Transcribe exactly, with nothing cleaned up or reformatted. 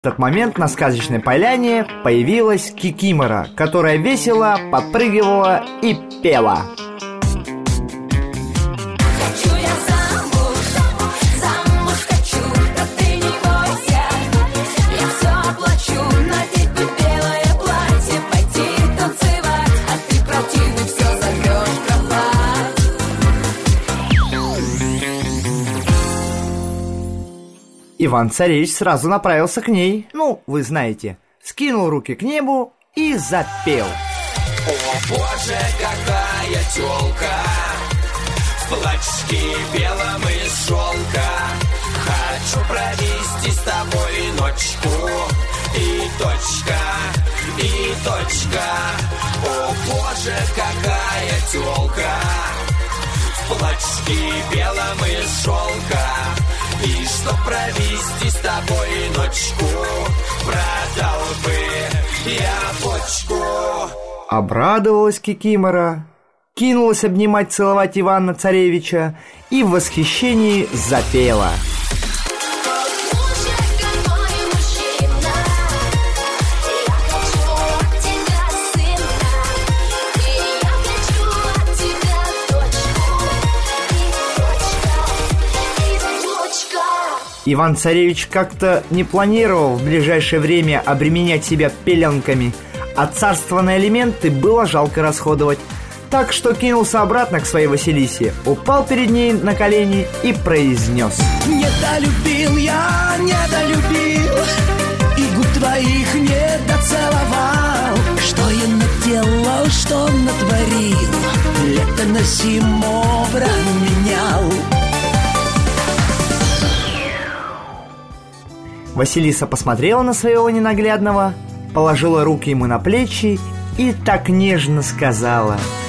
В этот момент на сказочной поляне появилась Кикимора, которая весело подпрыгивала и пела. Хочу я замуж, замуж хочу, да ты не бойся, я все оплачу, надеть бы белое платье, пойти танцевать, а ты противный все зовешь в кровать. Иван-царевич сразу направился к ней, ну, вы знаете, скинул руки к небу и запел. О, боже, какая тёлка, в платьишке белом из шелка. Хочу провести с тобой ночку, и точка, и точка. О, боже, какая тёлка, в платьишке белом из шелка. И чтоб провести с тобой ночку, продал бы я почку. Обрадовалась Кикимора, кинулась обнимать, целовать Ивана-царевича и в восхищении запела. Иван-царевич как-то не планировал в ближайшее время обременять себя пеленками, а царство на элементы было жалко расходовать. Так что кинулся обратно к своей Василисе, упал перед ней на колени и произнес: недолюбил я, недолюбил, и губ твоих не доцеловал. Что я наделал, что натворил, лето на зиму променял. Василиса посмотрела на своего ненаглядного, положила руки ему на плечи и так нежно сказала: